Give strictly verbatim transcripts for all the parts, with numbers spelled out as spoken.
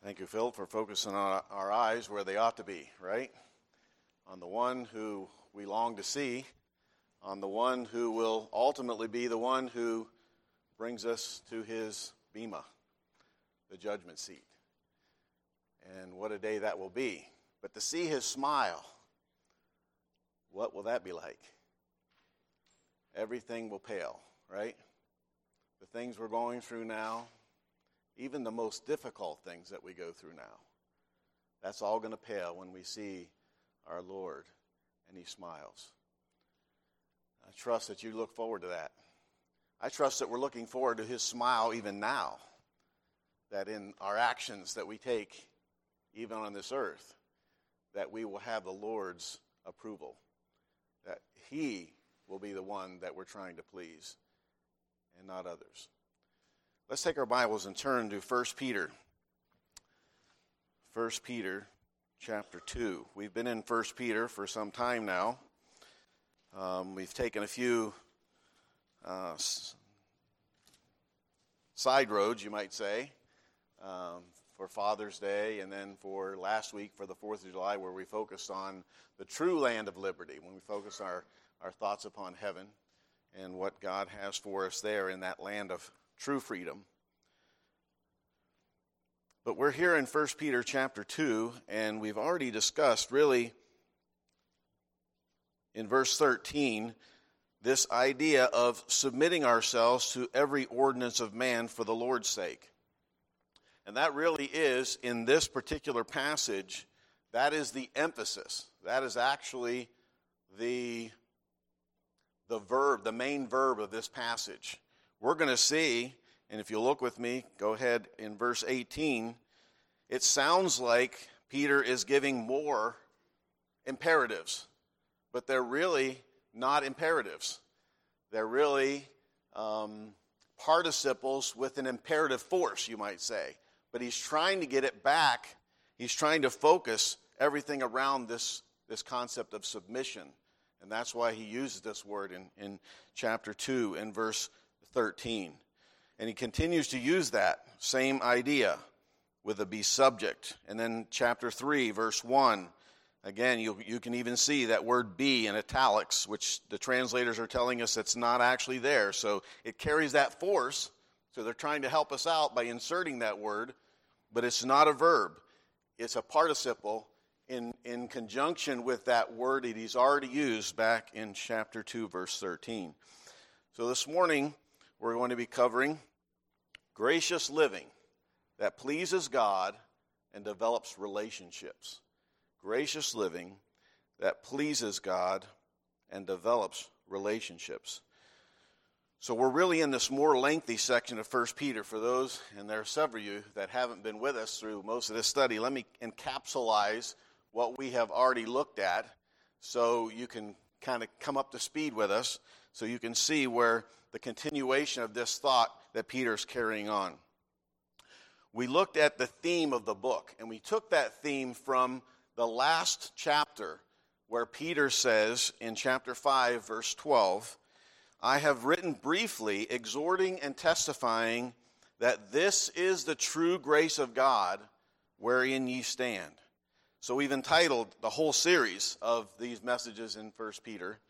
Thank you, Phil, for focusing on our eyes where they ought to be, right? On the one who we long to see, on the one who will ultimately be the one who brings us to his bema, the judgment seat. And what a day that will be. But to see his smile, what will that be like? Everything will pale, right? The things we're going through now, even the most difficult things that we go through now, that's all going to pale when we see our Lord and he smiles. I trust that you look forward to that. I trust that we're looking forward to his smile even now, that in our actions that we take, even on this earth, that we will have the Lord's approval, that he will be the one that we're trying to please and not others. Let's take our Bibles and turn to First Peter. First Peter chapter two. We've been in First Peter for some time now. Um, we've taken a few uh, s- side roads, you might say, um, for Father's Day, and then for last week for the fourth of July, where we focused on the true land of liberty, when we focused our, our thoughts upon heaven and what God has for us there in that land of true freedom. But we're here in First Peter chapter two, and we've already discussed, really, in verse thirteen, this idea of submitting ourselves to every ordinance of man for the Lord's sake. And that really is, in this particular passage, that is the emphasis. That is actually the, the verb, the main verb of this passage. We're going to see, and if you look with me, go ahead in verse eighteen, it sounds like Peter is giving more imperatives, but they're really not imperatives. They're really um, participles with an imperative force, you might say. But he's trying to get it back. He's trying to focus everything around this, this concept of submission. And that's why he uses this word in, in chapter two and verse thirteen. And he continues to use that same idea with a be subject. And then chapter three, verse one, again, you, you can even see that word be in italics, which the translators are telling us it's not actually there. So it carries that force. So they're trying to help us out by inserting that word, but it's not a verb. It's a participle in, in conjunction with that word that he's already used back in chapter two, verse thirteen. So this morning, we're going to be covering gracious living that pleases God and develops relationships. Gracious living that pleases God and develops relationships. So we're really in this more lengthy section of First Peter. For those, and there are several of you that haven't been with us through most of this study, let me encapsulize what we have already looked at so you can kind of come up to speed with us, so you can see where the continuation of this thought that Peter's carrying on. We looked at the theme of the book, and we took that theme from the last chapter where Peter says in chapter five, verse twelve, I have written briefly, exhorting and testifying that this is the true grace of God wherein ye stand. So we've entitled the whole series of these messages in First Peter,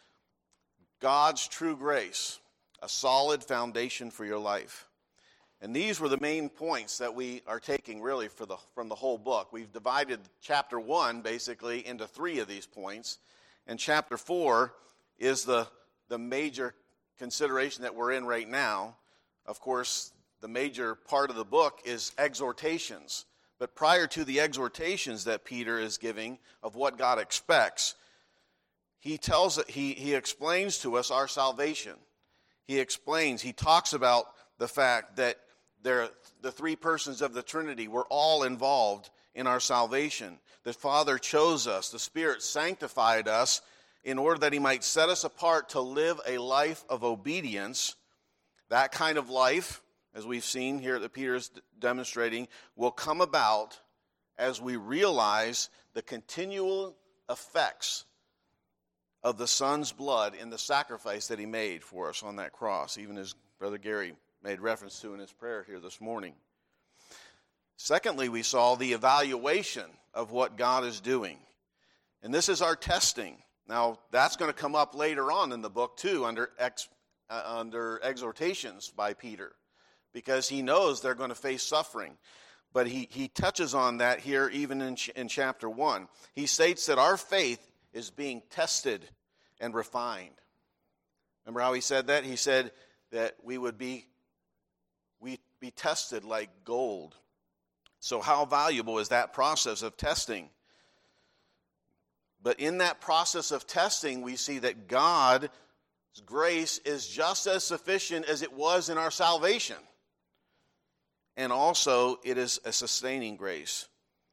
God's True Grace, a solid foundation for your life. And these were the main points that we are taking really for the, from the whole book. We've divided chapter one basically into three of these points. And chapter four is the, the major consideration that we're in right now. Of course, the major part of the book is exhortations. But prior to the exhortations that Peter is giving of what God expects, he tells he, he explains to us our salvation. He explains, he talks about the fact that there, the three persons of the Trinity were all involved in our salvation. The Father chose us. The Spirit sanctified us in order that he might set us apart to live a life of obedience. That kind of life, as we've seen here that Peter is demonstrating, will come about as we realize the continual effects of the Son's blood in the sacrifice that he made for us on that cross, even as Brother Gary made reference to in his prayer here this morning. Secondly, we saw the evaluation of what God is doing. And this is our testing. Now, that's going to come up later on in the book, too, under, ex, uh, under exhortations by Peter, because he knows they're going to face suffering. But he, he touches on that here even in, ch- in chapter one. He states that our faith is being tested and refined. Remember how he said that? He said that we would be, we be tested like gold. So how valuable is that process of testing? But in that process of testing, we see that God's grace is just as sufficient as it was in our salvation. And also, it is a sustaining grace.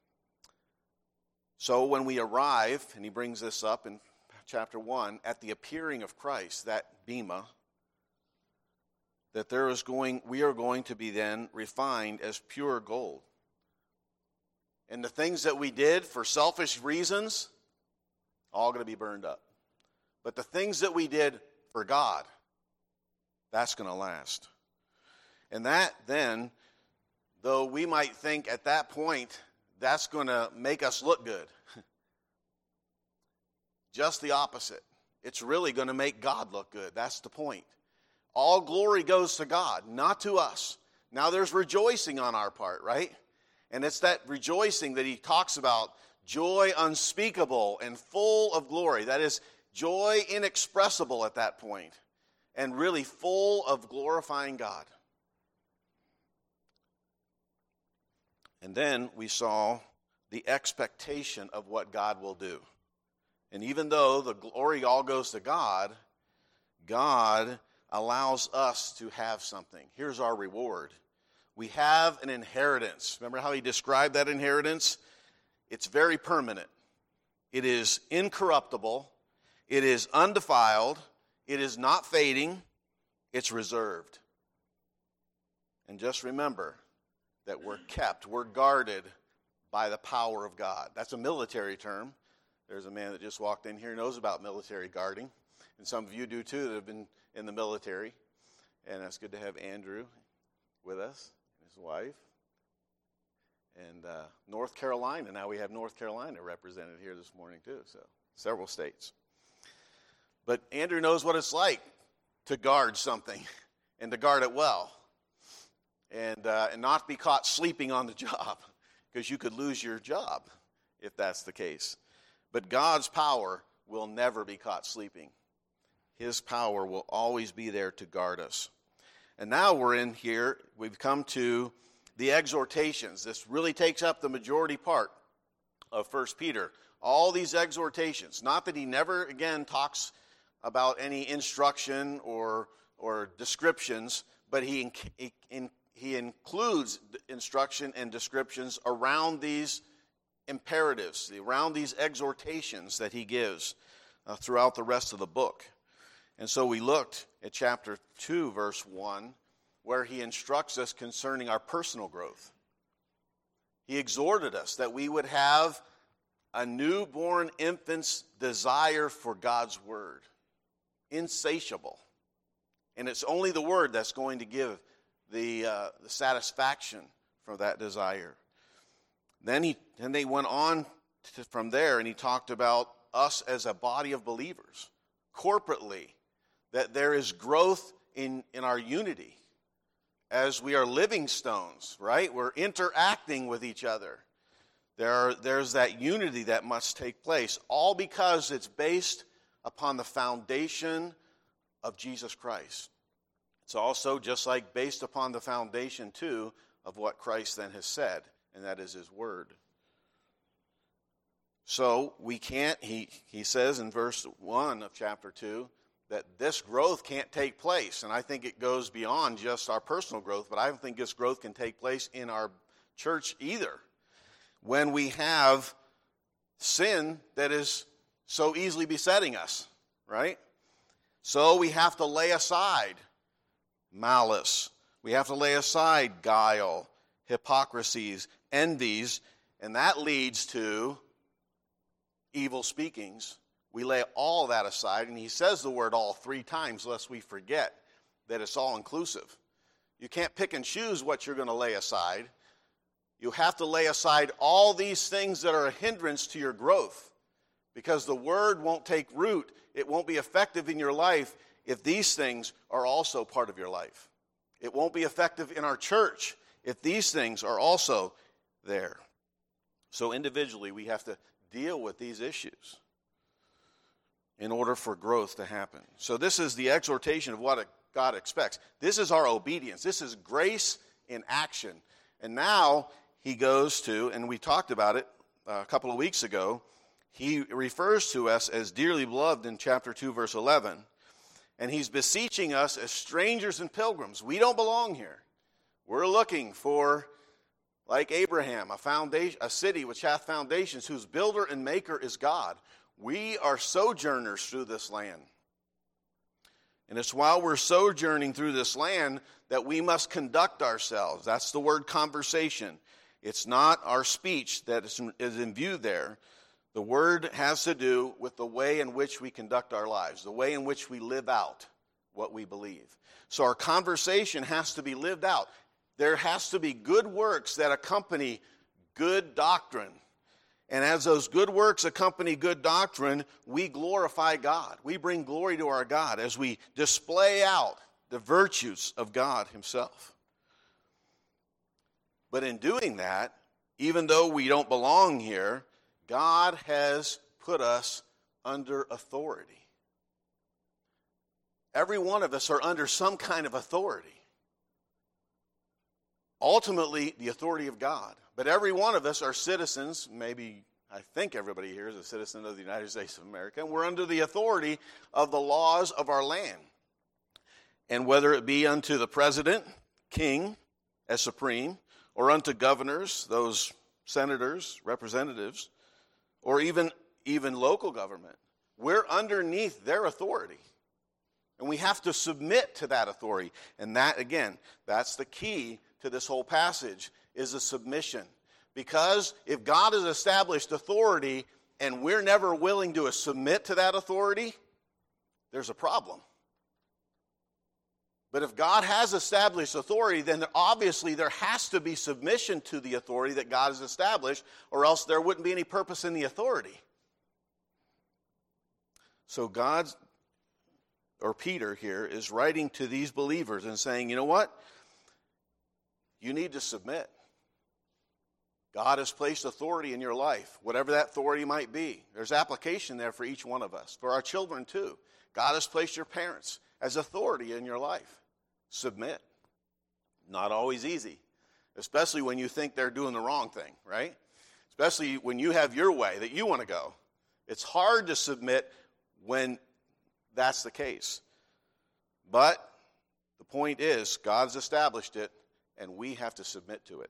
So when we arrive, and he brings this up in chapter one, at the appearing of Christ, that bema, that there is going, we are going to be then refined as pure gold. And the things that we did for selfish reasons, all going to be burned up. But the things that we did for God, that's going to last. And that then, though we might think at that point, that's going to make us look good. Just the opposite. It's really going to make God look good. That's the point. All glory goes to God, not to us. Now there's rejoicing on our part, right? And it's that rejoicing that he talks about, joy unspeakable and full of glory. That is joy inexpressible at that point, and really full of glorifying God. And then we saw the expectation of what God will do. And even though the glory all goes to God, God allows us to have something. Here's our reward. We have an inheritance. Remember how he described that inheritance? It's very permanent. It is incorruptible. It is undefiled. It is not fading. It's reserved. And just remember that we're kept, we're guarded by the power of God. That's a military term. There's a man that just walked in here who knows about military guarding. And some of you do too that have been in the military. And it's good to have Andrew with us, his wife. And uh, North Carolina, now we have North Carolina represented here this morning too, so several states. But Andrew knows what it's like to guard something and to guard it well. And, uh, and not be caught sleeping on the job, because you could lose your job if that's the case. But God's power will never be caught sleeping. His power will always be there to guard us. And now we're in here, we've come to the exhortations. This really takes up the majority part of First Peter. All these exhortations, not that he never again talks about any instruction or, or descriptions, but he, he, he includes instruction and descriptions around these imperatives, around these exhortations that he gives uh, throughout the rest of the book. And so we looked at chapter two, verse one, where he instructs us concerning our personal growth. He exhorted us that we would have a newborn infant's desire for God's word, insatiable. And it's only the word that's going to give the, uh, the satisfaction for that desire. Then he, then they went on to, from there, and he talked about us as a body of believers, corporately, that there is growth in, in our unity as we are living stones, right? We're interacting with each other. There are, there's that unity that must take place, all because it's based upon the foundation of Jesus Christ. It's also just like based upon the foundation, too, of what Christ then has said, and that is his word. So we can't, he, he says in verse one of chapter two, that this growth can't take place. And I think it goes beyond just our personal growth, but I don't think this growth can take place in our church either. When we have sin that is so easily besetting us, right? So we have to lay aside malice. We have to lay aside guile, hypocrisies, envies, and that leads to evil speakings. We lay all that aside, and he says the word all three times, lest we forget that it's all inclusive. You can't pick and choose what you're going to lay aside. You have to lay aside all these things that are a hindrance to your growth, because the word won't take root. It won't be effective in your life if these things are also part of your life. It won't be effective in our church if these things are also there. So individually, we have to deal with these issues in order for growth to happen. So this is the exhortation of what God expects. This is our obedience. This is grace in action. And now he goes to, and we talked about it a couple of weeks ago, he refers to us as dearly beloved in chapter two, verse eleven. And he's beseeching us as strangers and pilgrims. We don't belong here. We're looking for, like Abraham, a foundation, a city which hath foundations, whose builder and maker is God. We are sojourners through this land. And it's while we're sojourning through this land that we must conduct ourselves. That's the word conversation. It's not our speech that is in view there. The word has to do with the way in which we conduct our lives, the way in which we live out what we believe. So our conversation has to be lived out. There has to be good works that accompany good doctrine. And as those good works accompany good doctrine, we glorify God. We bring glory to our God as we display out the virtues of God himself. But in doing that, even though we don't belong here, God has put us under authority. Every one of us are under some kind of authority. Ultimately, the authority of God. But every one of us are citizens, maybe I think everybody here is a citizen of the United States of America, and we're under the authority of the laws of our land. And whether it be unto the president, king, as supreme, or unto governors, those senators, representatives, or even, even local government, we're underneath their authority. And we have to submit to that authority. And that, again, that's the key to this whole passage, is a submission. Because if God has established authority and we're never willing to submit to that authority, there's a problem. But if God has established authority, then obviously there has to be submission to the authority that God has established, or else there wouldn't be any purpose in the authority. So God's, or Peter here, is writing to these believers and saying, you know what? You need to submit. God has placed authority in your life, whatever that authority might be. There's application there for each one of us, for our children too. God has placed your parents as authority in your life. Submit. Not always easy, especially when you think they're doing the wrong thing, right? Especially when you have your way that you want to go. It's hard to submit when that's the case. But the point is, God's established it, and we have to submit to it.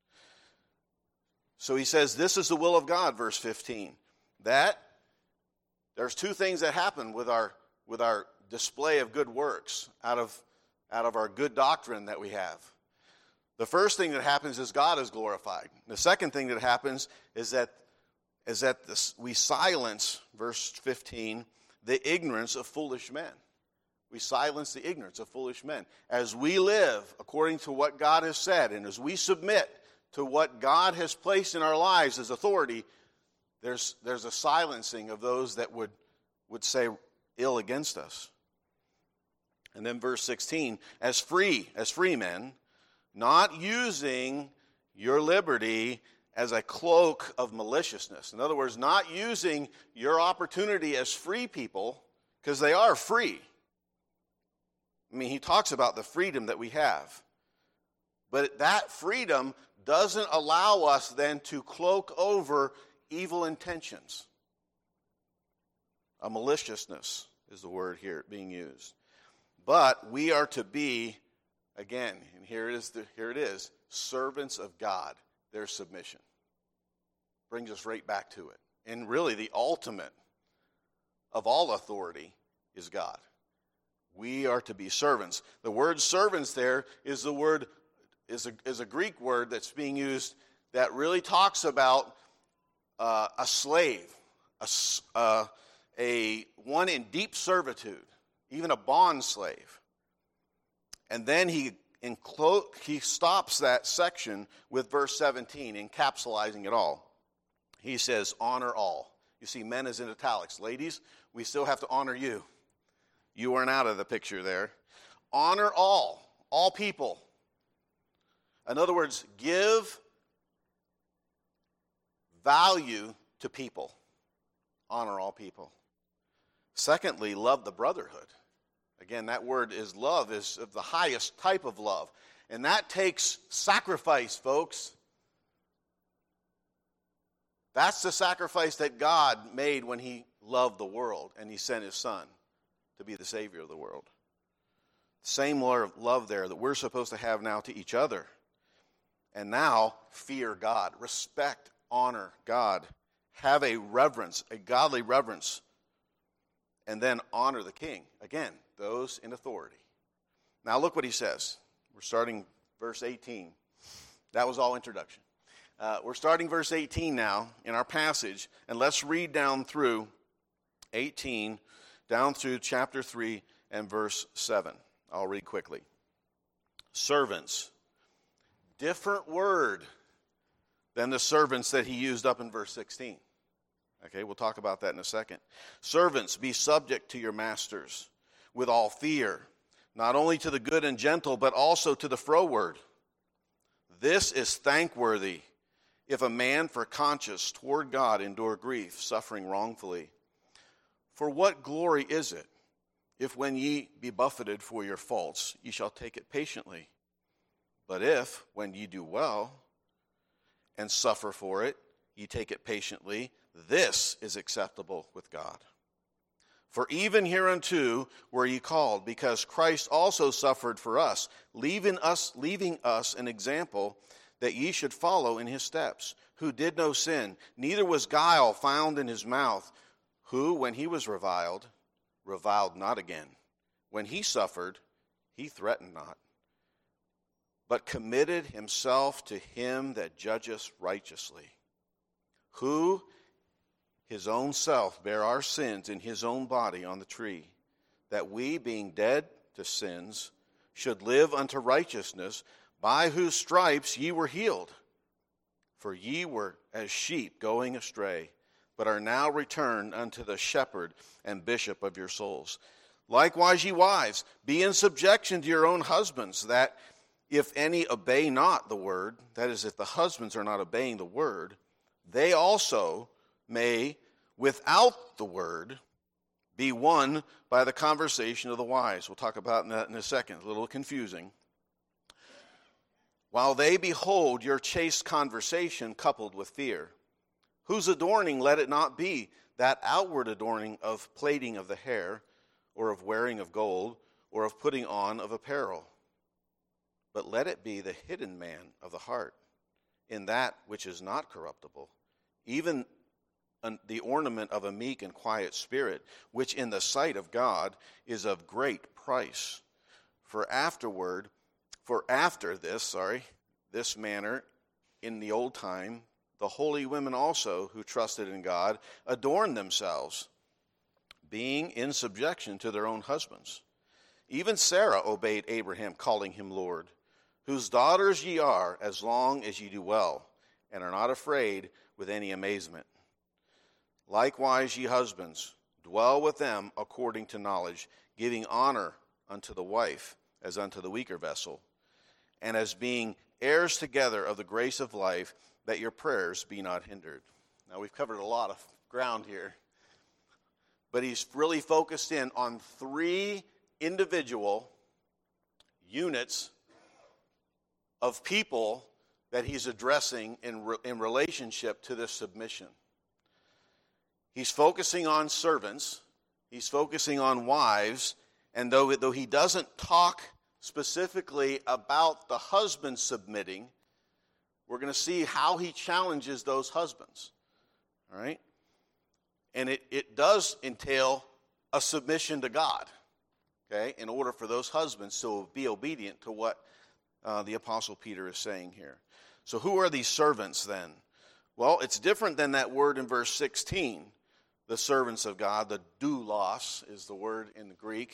So he says, this is the will of God, verse fifteen. That there's two things that happen with our with our display of good works out of, out of our good doctrine that we have. The first thing that happens is God is glorified. The second thing that happens is that, is that this, we silence, verse fifteen, the ignorance of foolish men. We silence the ignorance of foolish men. As we live according to what God has said, and as we submit to what God has placed in our lives as authority, there's, there's a silencing of those that would, would say ill against us. And then verse sixteen, as free, as free men, not using your liberty as a cloak of maliciousness. In other words, not using your opportunity as free people, because they are free. I mean, he talks about the freedom that we have. But that freedom doesn't allow us then to cloak over evil intentions. A maliciousness is the word here being used. But we are to be, again, and here it is, here it is, servants of God, their submission. Brings us right back to it. And really the ultimate of all authority is God. We are to be servants. The word servants there is the word is a, is a Greek word that's being used that really talks about uh, a slave, a, uh, a one in deep servitude, even a bond slave. And then he enclo- he stops that section with verse seventeen, encapsulating it all. He says, honor all. You see, men is in italics. Ladies, we still have to honor you. You weren't out of the picture there. Honor all, all people. In other words, give value to people. Honor all people. Secondly, love the brotherhood. Again, that word is love, is of the highest type of love. And that takes sacrifice, folks. That's the sacrifice that God made when he loved the world and he sent his son to be the Savior of the world. Same love there that we're supposed to have now to each other. And now, fear God, respect, honor God, have a reverence, a godly reverence, and then honor the king. Again, those in authority. Now look what he says. We're starting verse eighteen. That was all introduction. Uh, we're starting verse eighteen now in our passage, and let's read down through eighteen, down through chapter three and verse seven. I'll read quickly. Servants. Different word than the servants that he used up in verse sixteen. Okay, we'll talk about that in a second. Servants, be subject to your masters with all fear, not only to the good and gentle, but also to the froward. This is thankworthy, if a man for conscience toward God endure grief, suffering wrongfully. For what glory is it, if when ye be buffeted for your faults, ye shall take it patiently? But if, when ye do well, and suffer for it, ye take it patiently, this is acceptable with God. For even hereunto were ye called, because Christ also suffered for us, leaving us, leaving us an example that ye should follow in his steps, who did no sin, neither was guile found in his mouth, who, when he was reviled, reviled not again. When he suffered, he threatened not, but committed himself to him that judgeth righteously, who his own self bare our sins in his own body on the tree, that we, being dead to sins, should live unto righteousness, by whose stripes ye were healed. For ye were as sheep going astray, but are now returned unto the shepherd and bishop of your souls. Likewise, ye wives, be in subjection to your own husbands, that if any obey not the word, that is, if the husbands are not obeying the word, they also may, without the word, be won by the conversation of the wise. We'll talk about that in a second. A little confusing. While they behold your chaste conversation coupled with fear, whose adorning let it not be that outward adorning of plaiting of the hair, or of wearing of gold, or of putting on of apparel, but let it be the hidden man of the heart, in that which is not corruptible, even the ornament of a meek and quiet spirit, which in the sight of God is of great price. For afterward, for after this, sorry, this manner in the old time, the holy women also who trusted in God adorned themselves, being in subjection to their own husbands. Even Sarah obeyed Abraham, calling him Lord, whose daughters ye are, as long as ye do well, and are not afraid with any amazement. Likewise, ye husbands, dwell with them according to knowledge, giving honor unto the wife as unto the weaker vessel, and as being heirs together of the grace of life, that your prayers be not hindered. Now, we've covered a lot of ground here, but he's really focused in on three individual units of people that he's addressing in, re- in relationship to this submission. He's focusing on servants, he's focusing on wives, and though, though he doesn't talk specifically about the husband submitting, we're going to see how he challenges those husbands. All right? And it, it does entail a submission to God, okay, in order for those husbands to be obedient to what uh, the Apostle Peter is saying here. So who are these servants then? Well, it's different than that word in verse sixteen, the servants of God. The doulos is the word in the Greek.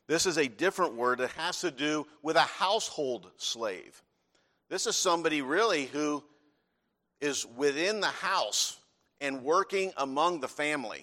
This is a different word that has to do with a household slave. This is somebody really who is within the house and working among the family.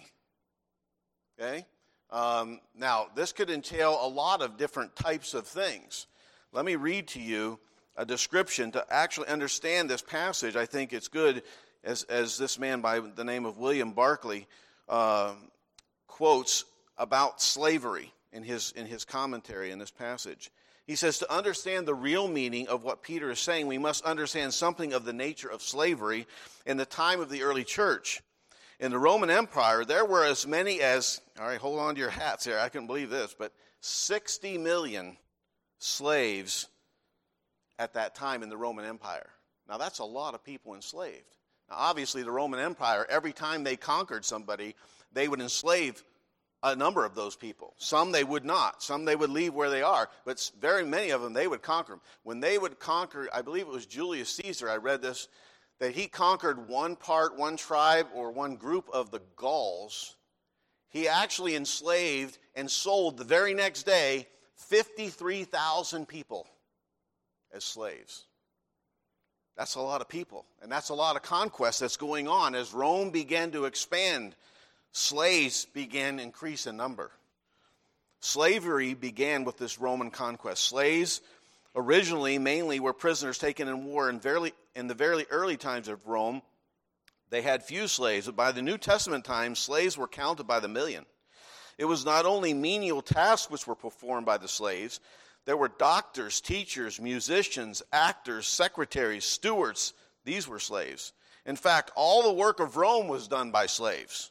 Okay? Um, now, this could entail a lot of different types of things. Let me read to you a description to actually understand this passage. I think it's good as, as this man by the name of William Barclay uh, quotes about slavery in his, in his commentary in this passage. He says, to understand the real meaning of what Peter is saying, we must understand something of the nature of slavery in the time of the early church. In the Roman Empire, there were as many as, all right, hold on to your hats here, I couldn't believe this, but sixty million slaves at that time in the Roman Empire. Now, that's a lot of people enslaved. Now, obviously, the Roman Empire, every time they conquered somebody, they would enslave a number of those people. Some they would not. Some they would leave where they are. But very many of them, they would conquer them. When they would conquer, I believe it was Julius Caesar, I read this, that he conquered one part, one tribe, or one group of the Gauls. He actually enslaved and sold the very next day fifty-three thousand people as slaves. That's a lot of people. And that's a lot of conquest that's going on. As Rome began to expand, slaves began to increase in number. Slavery began with this Roman conquest. Slaves originally mainly were prisoners taken in war. And very, in the very early times of Rome, they had few slaves. But by the New Testament times, slaves were counted by the million. It was not only menial tasks which were performed by the slaves. There were doctors, teachers, musicians, actors, secretaries, stewards. These were slaves. In fact, all the work of Rome was done by slaves.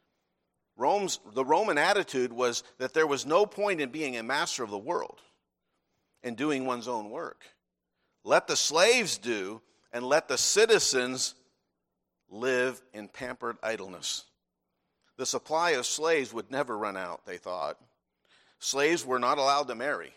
Rome's, the Roman attitude was that there was no point in being a master of the world and doing one's own work. Let the slaves do, and let the citizens live in pampered idleness. The supply of slaves would never run out, they thought. Slaves were not allowed to marry.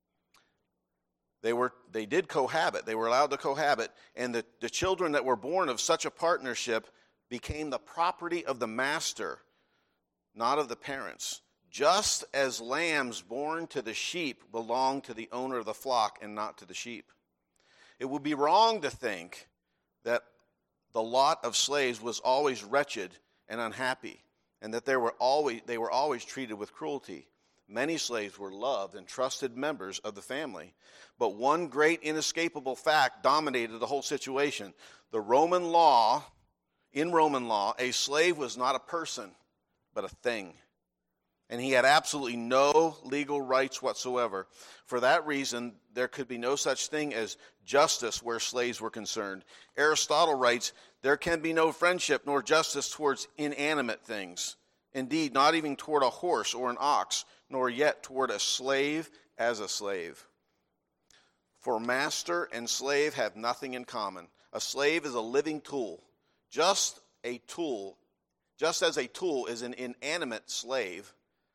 They were they did cohabit. They were allowed to cohabit, and the, the children that were born of such a partnership became the property of the master, not of the parents. Just as lambs born to the sheep belong to the owner of the flock and not to the sheep. It would be wrong to think that the lot of slaves was always wretched and unhappy, and that they were always they were always treated with cruelty. Many slaves were loved and trusted members of the family. But one great inescapable fact dominated the whole situation. The Roman law, in Roman law, a slave was not a person, but a thing. And he had absolutely no legal rights whatsoever. For that reason, there could be no such thing as justice where slaves were concerned. Aristotle writes, there can be no friendship nor justice towards inanimate things. Indeed, not even toward a horse or an ox, nor yet toward a slave as a slave. For master and slave have nothing in common. A slave is a living tool. Just a tool, just as a tool is an inanimate slave.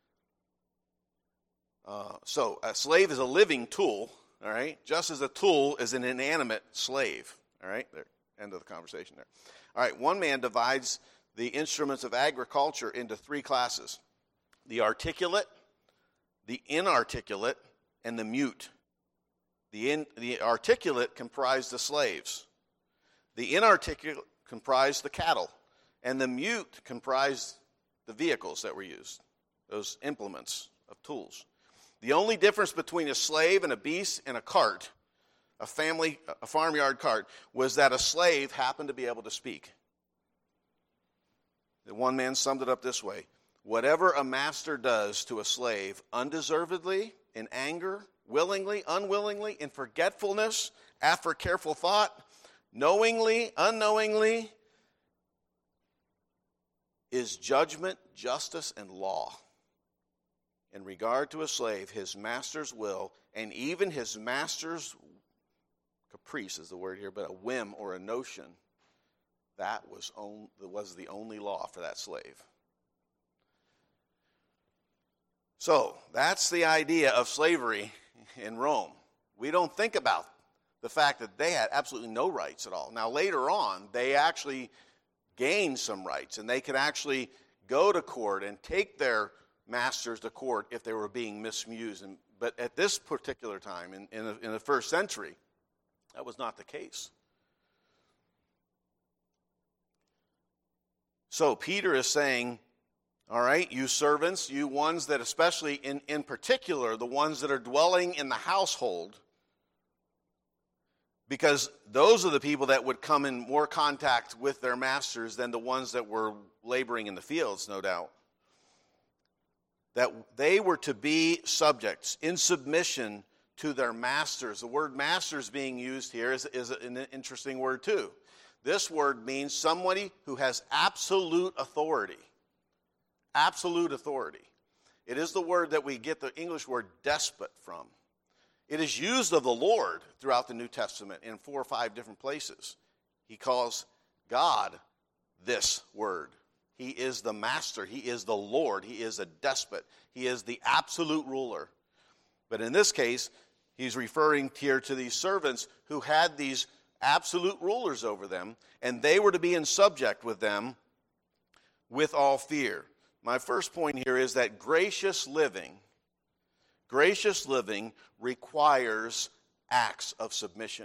Uh, so a slave is a living tool, all right? Just as a tool is an inanimate slave, all right? There, end of the conversation there. All right, one man divides the instruments of agriculture into three classes: the articulate, the inarticulate, and the mute. The, in, the articulate comprised the slaves. The inarticulate comprised the cattle. And the mute comprised the vehicles that were used, those implements of tools. The only difference between a slave and a beast and a cart, a family, a farmyard cart, was that a slave happened to be able to speak. The one man summed it up this way: whatever a master does to a slave undeservedly, in anger, willingly, unwillingly, in forgetfulness, after careful thought, knowingly, unknowingly, is judgment, justice, and law. In regard to a slave, his master's will, and even his master's caprice is the word here, but a whim or a notion, that was, on, was the only law for that slave. So, that's the idea of slavery in Rome. We don't think about the fact that they had absolutely no rights at all. Now, later on, they actually gained some rights, and they could actually go to court and take their masters to court if they were being misused. And, but at this particular time, in, in, the, in the first century, that was not the case. So Peter is saying, all right, you servants, you ones that especially in, in particular, the ones that are dwelling in the household, because those are the people that would come in more contact with their masters than the ones that were laboring in the fields, no doubt. That they were to be subjects, in submission to their masters. The word masters being used here is, is an interesting word too. This word means somebody who has absolute authority. Absolute authority. It is the word that we get the English word despot from. It is used of the Lord throughout the New Testament in four or five different places. He calls God this word. He is the master. He is the Lord. He is a despot. He is the absolute ruler. But in this case, he's referring here to these servants who had these absolute rulers over them, and they were to be in subject with them with all fear. My first point here is that gracious living, gracious living requires acts of submission.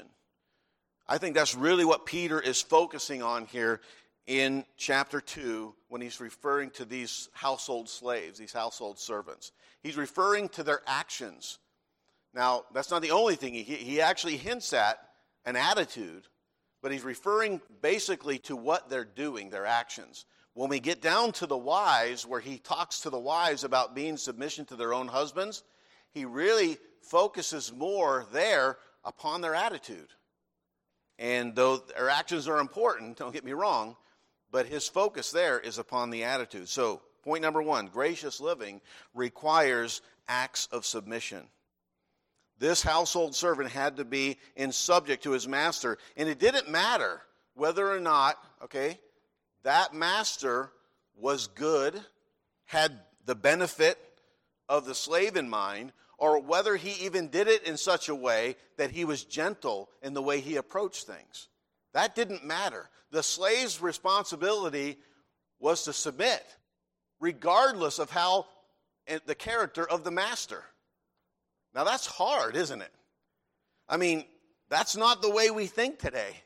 I think that's really what Peter is focusing on here in chapter two when he's referring to these household slaves, these household servants. He's referring to their actions. Now, that's not the only thing. He, he actually hints at an attitude, but he's referring basically to what they're doing, their actions. When we get down to the wives, where he talks to the wives about being submission to their own husbands, he really focuses more there upon their attitude. And though their actions are important, don't get me wrong, but his focus there is upon the attitude. So, point number one, gracious living requires acts of submission. This household servant had to be in subject to his master, and it didn't matter whether or not, okay, that master was good, had the benefit of the slave in mind, or whether he even did it in such a way that he was gentle in the way he approached things. That didn't matter. The slave's responsibility was to submit, regardless of how the character of the master. Now that's hard, isn't it? I mean, that's not the way we think today.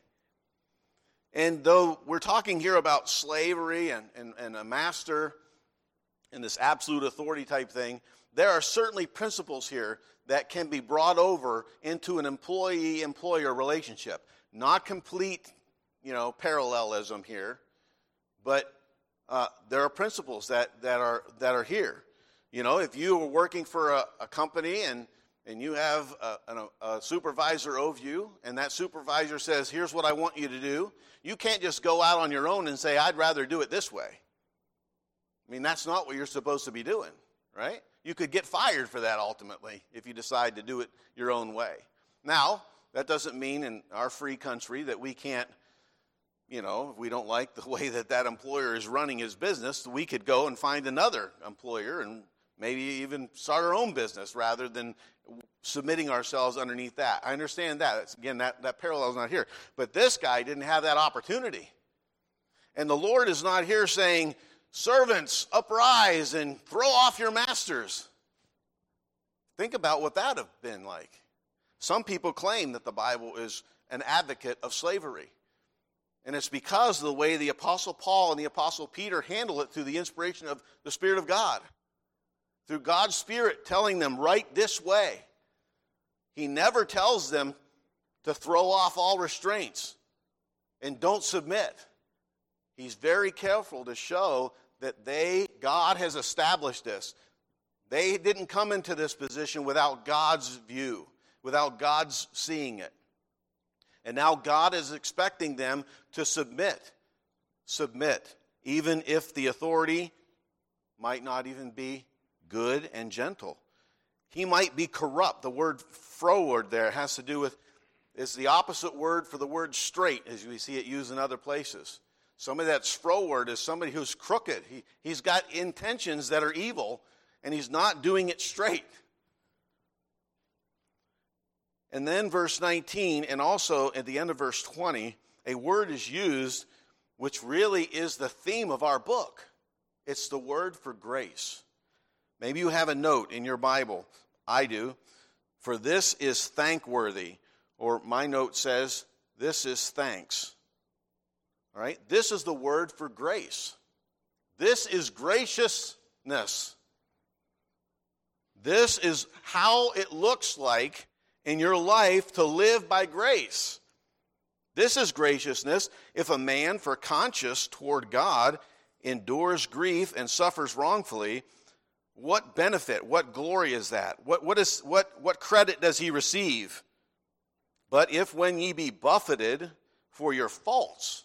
And though we're talking here about slavery and, and, and a master and this absolute authority type thing, there are certainly principles here that can be brought over into an employee-employer relationship. Not complete, you know, parallelism here, but uh, there are principles that, that are that are here. You know, if you are working for a, a company and and you have a, a, a supervisor over you, and that supervisor says, here's what I want you to do, you can't just go out on your own and say, I'd rather do it this way. I mean, that's not what you're supposed to be doing, right? You could get fired for that ultimately if you decide to do it your own way. Now, that doesn't mean in our free country that we can't, you know, if we don't like the way that that employer is running his business, we could go and find another employer and maybe even start our own business rather than submitting ourselves underneath that. I understand that. It's, again, that, that parallel is not here. But this guy didn't have that opportunity. And the Lord is not here saying, servants, uprise and throw off your masters. Think about what that would have been like. Some people claim that the Bible is an advocate of slavery. And it's because of the way the Apostle Paul and the Apostle Peter handle it through the inspiration of the Spirit of God. Through God's Spirit telling them right this way. He never tells them to throw off all restraints and don't submit. He's very careful to show that they, God has established this. They didn't come into this position without God's view, without God's seeing it. And now God is expecting them to submit. Submit, even if the authority might not even be good and gentle. He might be corrupt. The word froward there has to do with, is the opposite word for the word straight, as we see it used in other places. Somebody that's froward is somebody who's crooked. He, he's got intentions that are evil, and he's not doing it straight. And then verse nineteen, and also at the end of verse twenty, a word is used which really is the theme of our book. It's the word for grace. Maybe you have a note in your Bible. I do. For this is thankworthy. Or my note says, this is thanks. All right? This is the word for grace. This is graciousness. This is how it looks like in your life to live by grace. This is graciousness. If a man, for conscience toward God, endures grief and suffers wrongfully, what benefit, what glory is that? What, what, is, what, what credit does he receive? But if when ye be buffeted for your faults,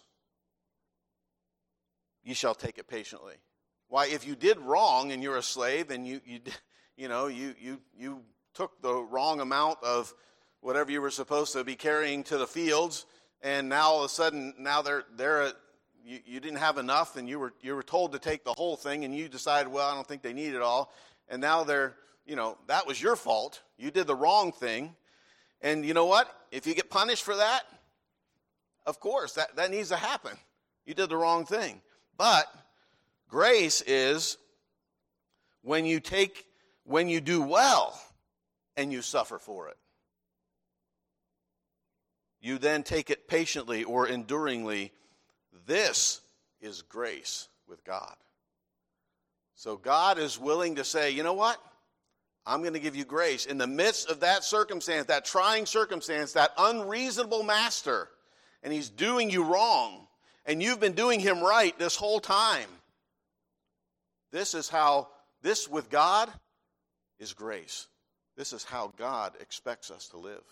ye shall take it patiently. Why, if you did wrong and you're a slave and you, you, you know, you, you, you took the wrong amount of whatever you were supposed to be carrying to the fields, and now all of a sudden, now they're, they're a, you, you didn't have enough, and you were, you were told to take the whole thing, and you decided, well, I don't think they need it all, and now they're, you know, that was your fault. You did the wrong thing, and you know what? If you get punished for that, of course, that, that needs to happen. You did the wrong thing. But grace is when you take, when you do well and you suffer for it. You then take it patiently or enduringly. This is grace with God. So God is willing to say, you know what? I'm going to give you grace. In the midst of that circumstance, that trying circumstance, that unreasonable master, and he's doing you wrong, and you've been doing him right this whole time. This is how, this with God is grace. This is how God expects us to live.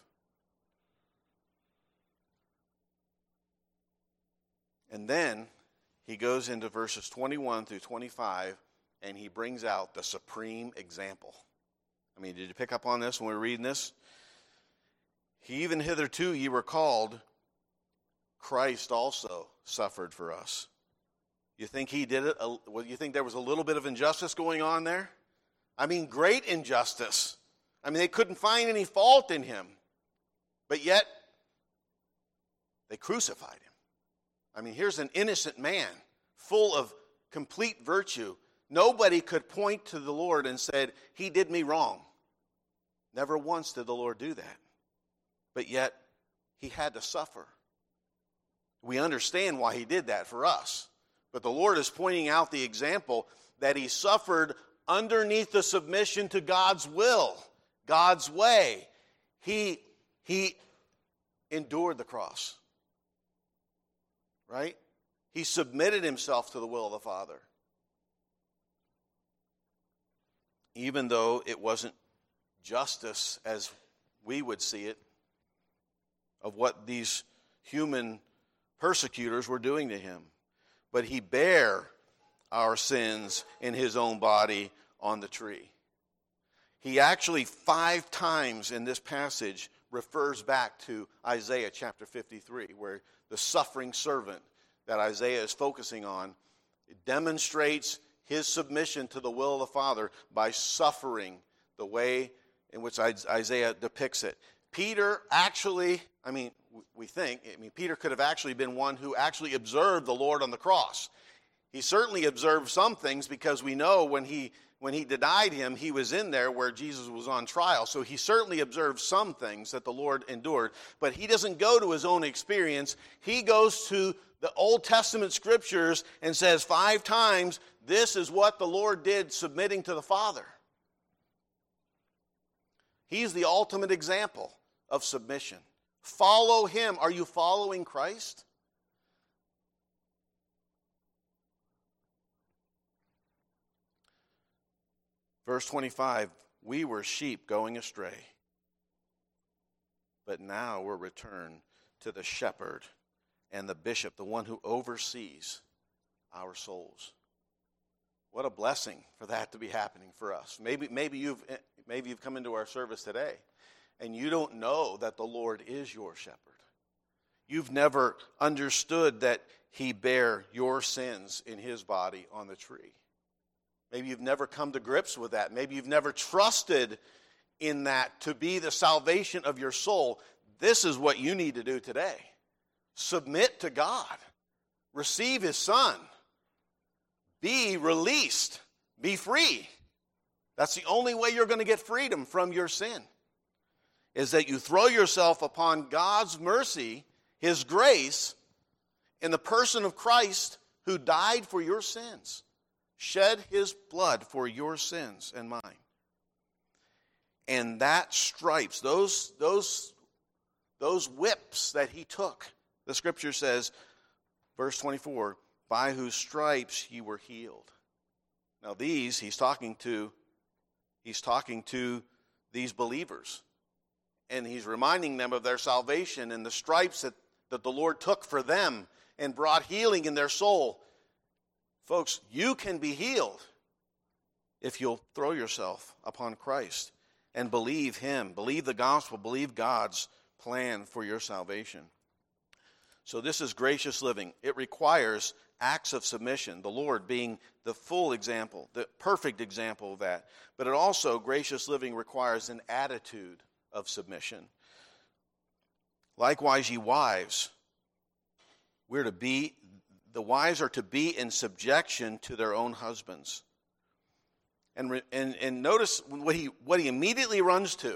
And then he goes into verses twenty-one through twenty-five, and he brings out the supreme example. I mean, did you pick up on this when we were reading this? He even hitherto ye were called, Christ also suffered for us. You think he did it? Well, you think there was a little bit of injustice going on there? I mean, great injustice. I mean, they couldn't find any fault in him. But yet, they crucified him. I mean, here's an innocent man, full of complete virtue. Nobody could point to the Lord and said, he did me wrong. Never once did the Lord do that. But yet, he had to suffer. We understand why he did that for us. But the Lord is pointing out the example that he suffered underneath the submission to God's will, God's way. He, he endured the cross. Right? He submitted himself to the will of the Father. Even though it wasn't justice as we would see it, of what these human persecutors were doing to him. But he bare our sins in his own body on the tree. He actually five times in this passage refers back to Isaiah chapter fifty-three, where the suffering servant that Isaiah is focusing on, it demonstrates his submission to the will of the Father by suffering the way in which Isaiah depicts it. Peter actually, I mean, we think, I mean, Peter could have actually been one who actually observed the Lord on the cross. He certainly observed some things because we know when he when he denied him, he was in there where Jesus was on trial. So he certainly observed some things that the Lord endured. But he doesn't go to his own experience. He goes to the Old Testament scriptures and says five times, this is what the Lord did submitting to the Father. He's the ultimate example of submission. Follow him. Are you following Christ? Verse twenty-five, we were sheep going astray, but now we're returned to the shepherd and the bishop, the one who oversees our souls. What a blessing for that to be happening for us. Maybe, maybe you've maybe you've come into our service today and you don't know that the Lord is your shepherd. You've never understood that he bare your sins in his body on the tree. Maybe you've never come to grips with that. Maybe you've never trusted in that to be the salvation of your soul. This is what you need to do today. Submit to God. Receive his Son. Be released. Be free. That's the only way you're going to get freedom from your sin, is that you throw yourself upon God's mercy, His grace, in the person of Christ who died for your sins, shed His blood for your sins and mine. And that stripes, those, those, those whips that He took, the Scripture says, verse twenty-four, by whose stripes ye were healed. Now these, he's talking to, he's talking to these believers. And he's reminding them of their salvation and the stripes that, that the Lord took for them and brought healing in their soul. Folks, you can be healed if you'll throw yourself upon Christ and believe Him, believe the gospel, believe God's plan for your salvation. So this is gracious living. It requires acts of submission, the Lord being the full example, the perfect example of that. But it also, gracious living requires an attitude of submission. Likewise, ye wives, we're to be, the wives are to be in subjection to their own husbands. And, and, and notice what he, what he immediately runs to.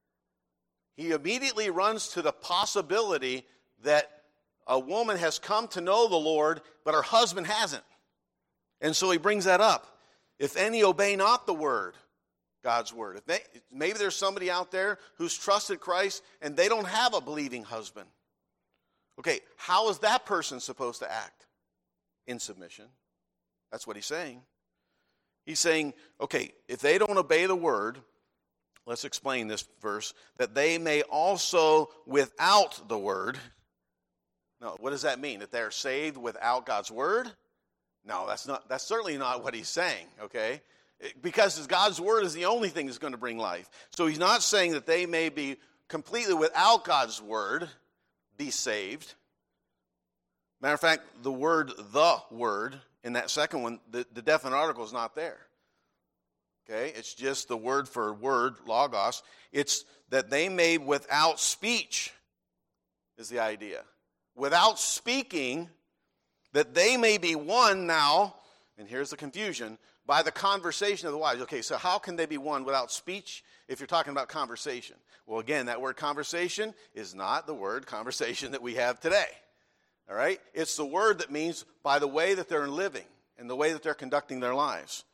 He immediately runs to the possibility that a woman has come to know the Lord, but her husband hasn't. And so he brings that up. If any obey not the word, God's word. If they, maybe there's somebody out there who's trusted Christ and they don't have a believing husband. Okay, how is that person supposed to act? In submission. That's what he's saying. He's saying, okay, if they don't obey the word, let's explain this verse, that they may also without the word. No, what does that mean? That they're saved without God's word? No, that's not. That's certainly not what he's saying, okay? Because God's word is the only thing that's going to bring life. So he's not saying that they may be completely without God's word, be saved. Matter of fact, the word, the word, in that second one, the, the definite article is not there. Okay? It's just the word for word, logos. It's that they may without speech, is the idea. Without speaking, that they may be won now, and here's the confusion, by the conversation of the wives. Okay, so how can they be won without speech if you're talking about conversation? Well, again, that word conversation is not the word conversation that we have today. All right? It's the word that means by the way that they're living and the way that they're conducting their lives.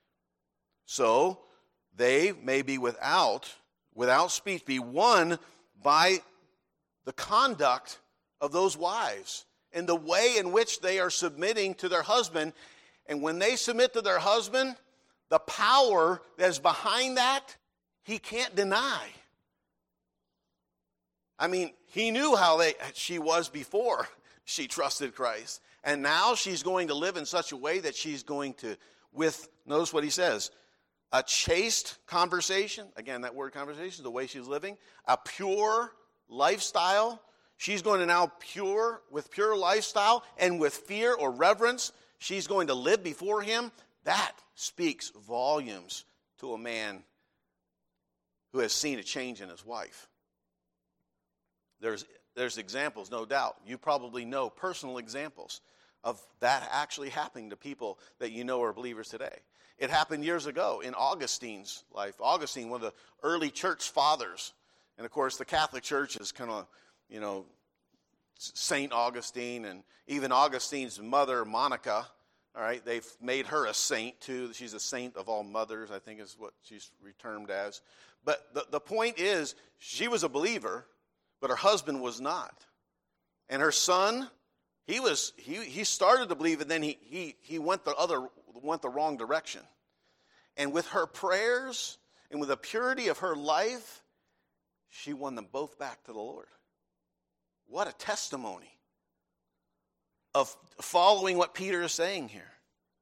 So, they may be without, without speech, be won by the conduct of those wives and the way in which they are submitting to their husband. And when they submit to their husband, the power that is behind that, he can't deny. I mean, he knew how they, she was before she trusted Christ. And now she's going to live in such a way that she's going to, with, notice what he says, a chaste conversation. Again, that word conversation, the way she's living. A pure lifestyle. She's going to now pure, with pure lifestyle and with fear or reverence, she's going to live before him. That speaks volumes to a man who has seen a change in his wife. There's, there's examples, no doubt. You probably know personal examples of that actually happening to people that you know are believers today. It happened years ago in Augustine's life. Augustine, one of the early church fathers. And of course, the Catholic Church is kind of, you know, Saint Augustine, and even Augustine's mother, Monica. All right, they've made her a saint too. She's a saint of all mothers, I think is what she's termed as. But the, the point is, she was a believer, but her husband was not. And her son, he was he he started to believe, and then he he he went the other went the wrong direction. And with her prayers and with the purity of her life, she won them both back to the Lord. What a testimony of following what Peter is saying here.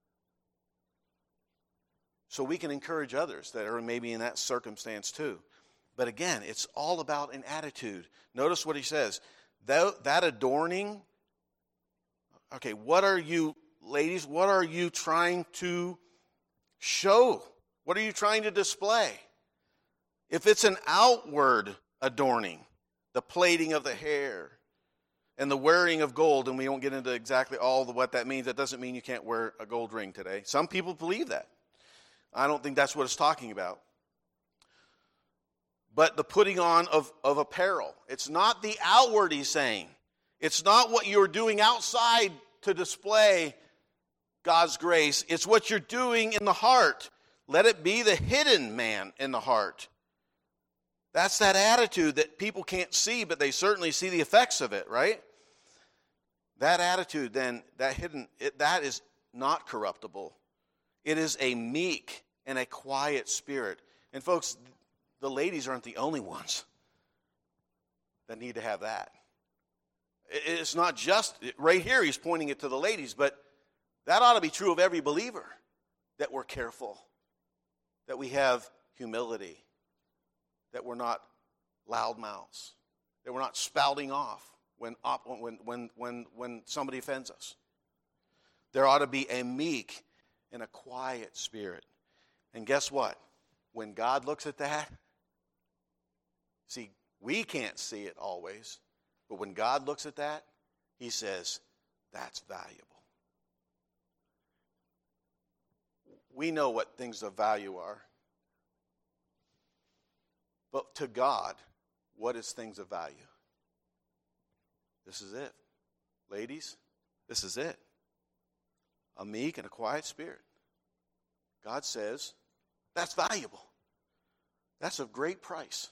So we can encourage others that are maybe in that circumstance too. But again, it's all about an attitude. Notice what he says. That, that adorning, okay, what are you, ladies, what are you trying to show? What are you trying to display? If it's an outward adorning, the plaiting of the hair, and the wearing of gold, and we won't get into exactly all the, what that means. That doesn't mean you can't wear a gold ring today. Some people believe that. I don't think that's what it's talking about. But the putting on of, of apparel. It's not the outward, he's saying. It's not what you're doing outside to display God's grace. It's what you're doing in the heart. Let it be the hidden man in the heart. That's that attitude that people can't see, but they certainly see the effects of it, right? That attitude, then, that hidden, it, that is not corruptible. It is a meek and a quiet spirit. And folks, the ladies aren't the only ones that need to have that. It's not just, right here he's pointing it to the ladies, but that ought to be true of every believer, that we're careful, that we have humility, that we're not loud mouths, that we're not spouting off when, when, when, when, when somebody offends us. There ought to be a meek and a quiet spirit. And guess what? When God looks at that, see, we can't see it always, but when God looks at that, he says, that's valuable. We know what things of value are. But to God, what is things of value? This is it. Ladies, this is it. A meek and a quiet spirit. God says, that's valuable. That's of great price.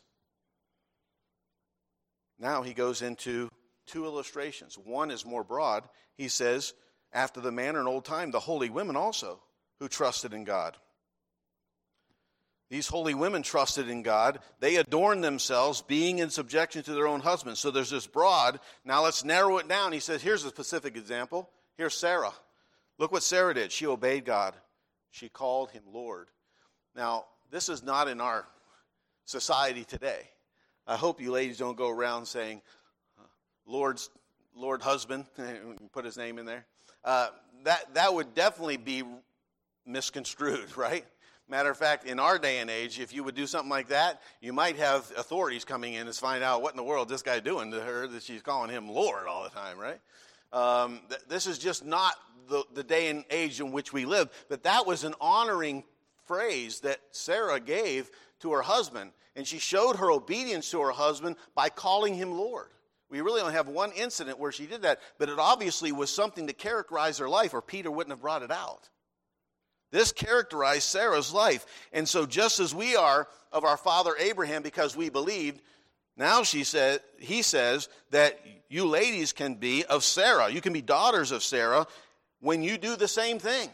Now he goes into two illustrations. One is more broad. He says, after the manner in old time, the holy women also, who trusted in God. These holy women trusted in God. They adorned themselves, being in subjection to their own husbands. So there's this broad. Now let's narrow it down. He says, here's a specific example. Here's Sarah. Look what Sarah did. She obeyed God. She called him Lord. Now, this is not in our society today. I hope you ladies don't go around saying, Lord's Lord husband, put his name in there. Uh, that, that would definitely be misconstrued, right? Matter of fact, in our day and age, if you would do something like that, you might have authorities coming in and find out what in the world this guy doing to her that she's calling him Lord all the time, right? Um, th- this is just not the, the day and age in which we live. But that was an honoring phrase that Sarah gave to her husband. And she showed her obedience to her husband by calling him Lord. We really only have one incident where she did that, but it obviously was something to characterize her life, or Peter wouldn't have brought it out. This characterized Sarah's life. And so just as we are of our father Abraham because we believed, now she said, he says that you ladies can be of Sarah. You can be daughters of Sarah when you do the same thing.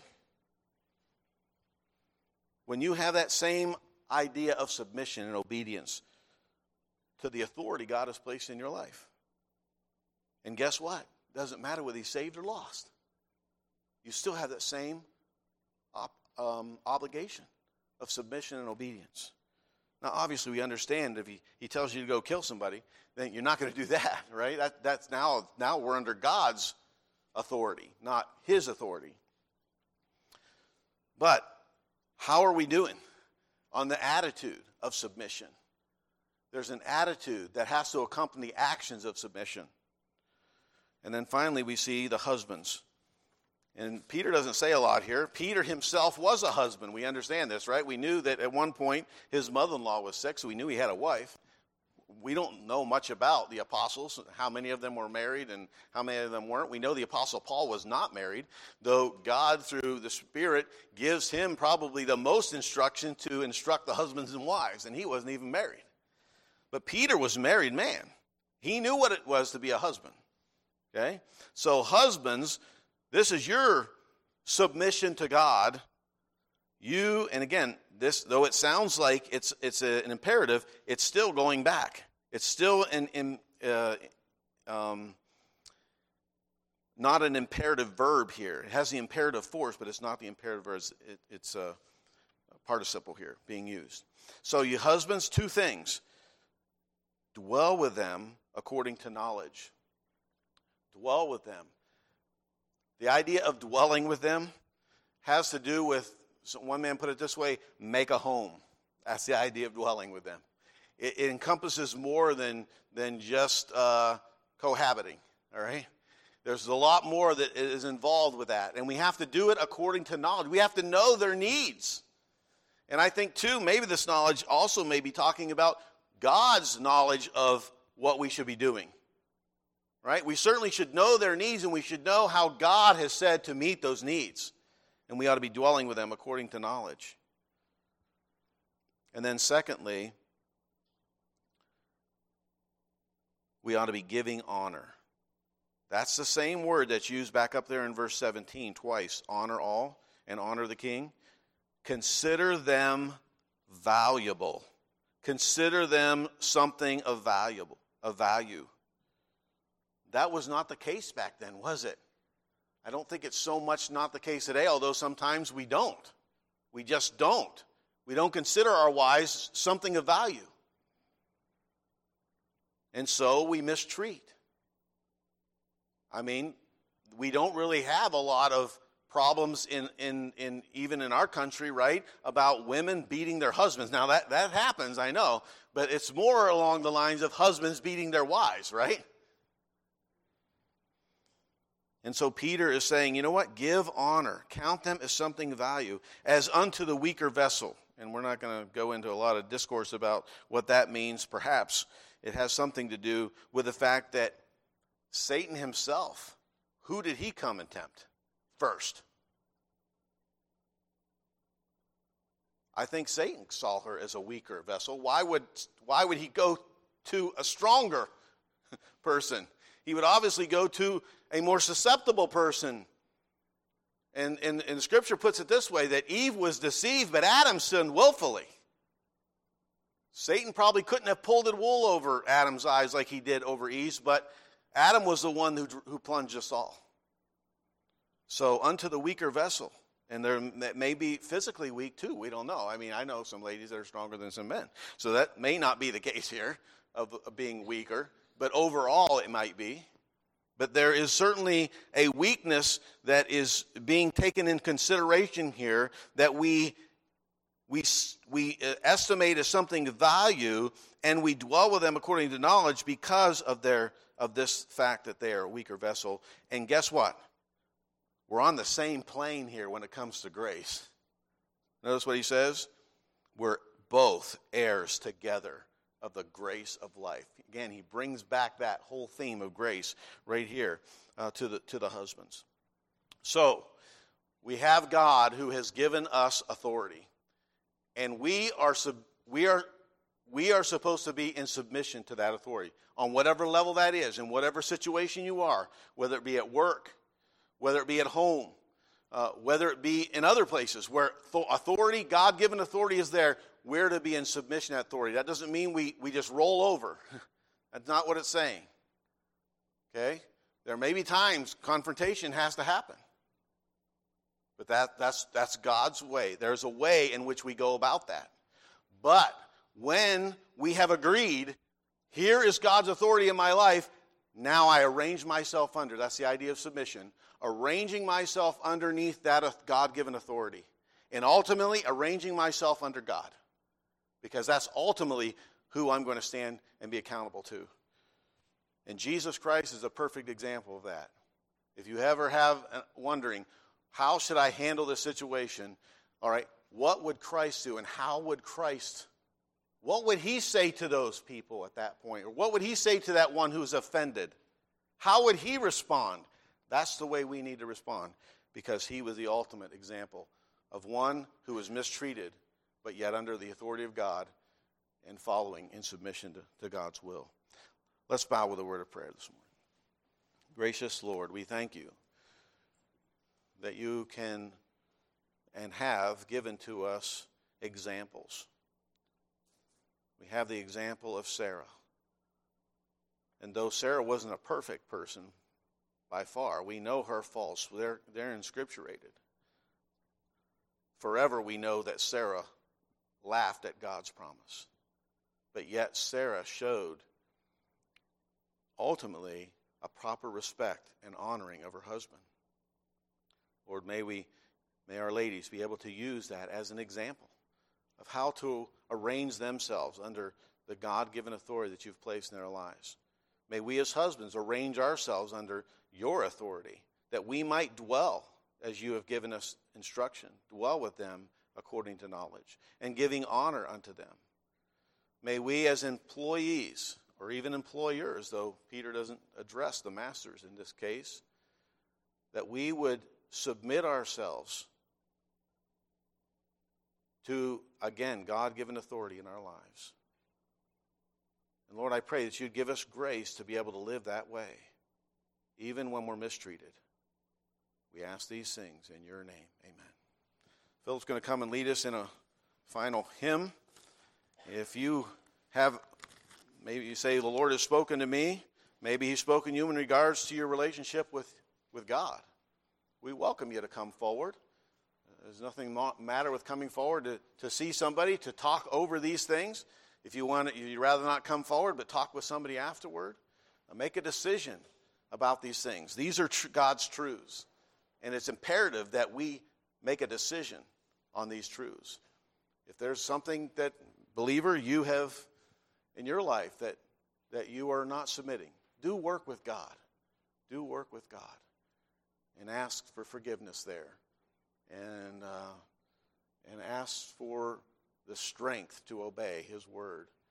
When you have that same idea of submission and obedience to the authority God has placed in your life. And guess what? It doesn't matter whether he's saved or lost. You still have that same op- um, obligation of submission and obedience. Now, obviously, we understand if he, he tells you to go kill somebody, then you're not going to do that, right? That, that's now, now we're under God's authority, not his authority. But how are we doing on the attitude of submission? There's an attitude that has to accompany actions of submission. And then finally, we see the husbands. And Peter doesn't say a lot here. Peter himself was a husband. We understand this, right? We knew that at one point his mother-in-law was sick, so we knew he had a wife. We don't know much about the apostles, how many of them were married and how many of them weren't. We know the apostle Paul was not married, though God, through the Spirit, gives him probably the most instruction to instruct the husbands and wives, and he wasn't even married. But Peter was a married man. He knew what it was to be a husband. Okay? So husbands, this is your submission to God. You, and again, this, though it sounds like it's it's a, an imperative, it's still going back. It's still an, in, uh, um, not an imperative verb here. It has the imperative force, but it's not the imperative verb. It, it's a, a participle here being used. So you husbands, two things. Dwell with them according to knowledge. Dwell with them. The idea of dwelling with them has to do with, so one man put it this way, make a home. That's the idea of dwelling with them. It, it encompasses more than, than just uh, cohabiting, all right? There's a lot more that is involved with that, and we have to do it according to knowledge. We have to know their needs. And I think, too, maybe this knowledge also may be talking about God's knowledge of what we should be doing. Right? We certainly should know their needs, and we should know how God has said to meet those needs. And we ought to be dwelling with them according to knowledge. And then secondly, we ought to be giving honor. That's the same word that's used back up there in verse seventeen twice. Honor all and honor the king. Consider them valuable. Consider them something of valuable, of value. That was not the case back then, was it? I don't think it's so much not the case today, although sometimes we don't. We just don't. We don't consider our wives something of value. And so we mistreat. I mean, we don't really have a lot of problems in, in, in even in our country, right, about women beating their husbands. Now, that, that happens, I know, but it's more along the lines of husbands beating their wives, right? And so Peter is saying, you know what? Give honor. Count them as something of value, as unto the weaker vessel. And we're not going to go into a lot of discourse about what that means. Perhaps it has something to do with the fact that Satan himself, who did he come and tempt first? I think Satan saw her as a weaker vessel. Why would, why would he go to a stronger person? He would obviously go to a more susceptible person. And, and, and the scripture puts it this way, that Eve was deceived, but Adam sinned willfully. Satan probably couldn't have pulled the wool over Adam's eyes like he did over Eve's, but Adam was the one who, who plunged us all. So unto the weaker vessel. And there may be physically weak too. We don't know. I mean, I know some ladies that are stronger than some men. So that may not be the case here of, of being weaker. But overall it might be. But there is certainly a weakness that is being taken in consideration here that we we we estimate as something of value, and we dwell with them according to knowledge because of their of this fact that they are a weaker vessel. And guess what? We're on the same plane here when it comes to grace. Notice what he says? We're both heirs together of the grace of life. Again, he brings back that whole theme of grace right here uh, to the to the husbands. So, we have God who has given us authority, and we are sub, we are we are supposed to be in submission to that authority on whatever level that is, in whatever situation you are, whether it be at work, whether it be at home, uh, whether it be in other places where authority, God-given authority is there. We're to be in submission to that authority. That doesn't mean we, we just roll over. That's not what it's saying. Okay? There may be times confrontation has to happen. But that, that's, that's God's way. There's a way in which we go about that. But when we have agreed, here is God's authority in my life, now I arrange myself under. That's the idea of submission. Arranging myself underneath that God-given authority. And ultimately, arranging myself under God. Because that's ultimately who I'm going to stand and be accountable to. And Jesus Christ is a perfect example of that. If you ever have wondering, how should I handle this situation? All right, what would Christ do? And how would Christ, what would he say to those people at that point? Or what would he say to that one who's offended? How would he respond? That's the way we need to respond. Because he was the ultimate example of one who was mistreated, but yet under the authority of God and following in submission to, to God's will. Let's bow with a word of prayer this morning. Gracious Lord, we thank you that you can and have given to us examples. We have the example of Sarah. And though Sarah wasn't a perfect person by far, we know her faults. They're, they're inscripturated. Forever we know that Sarah laughed at God's promise. But yet Sarah showed ultimately a proper respect and honoring of her husband. Lord, may we, may our ladies be able to use that as an example of how to arrange themselves under the God-given authority that you've placed in their lives. May we as husbands arrange ourselves under your authority, that we might dwell, as you have given us instruction, dwell with them according to knowledge, and giving honor unto them. May we as employees, or even employers, though Peter doesn't address the masters in this case, that we would submit ourselves to, again, God-given authority in our lives. And Lord, I pray that you'd give us grace to be able to live that way, even when we're mistreated. We ask these things in your name. Amen. Philip's going to come and lead us in a final hymn. If you have, maybe you say, the Lord has spoken to me. Maybe he's spoken to you in regards to your relationship with, with God. We welcome you to come forward. There's nothing matter with coming forward to, to see somebody, to talk over these things. If you want, you'd rather not come forward, but talk with somebody afterward. Make a decision about these things. These are tr- God's truths. And it's imperative that we make a decision on these truths. If there's something that, believer, you have in your life that, that you are not submitting, do work with God. Do work with God. And ask for forgiveness there. And, uh, and ask for the strength to obey his word.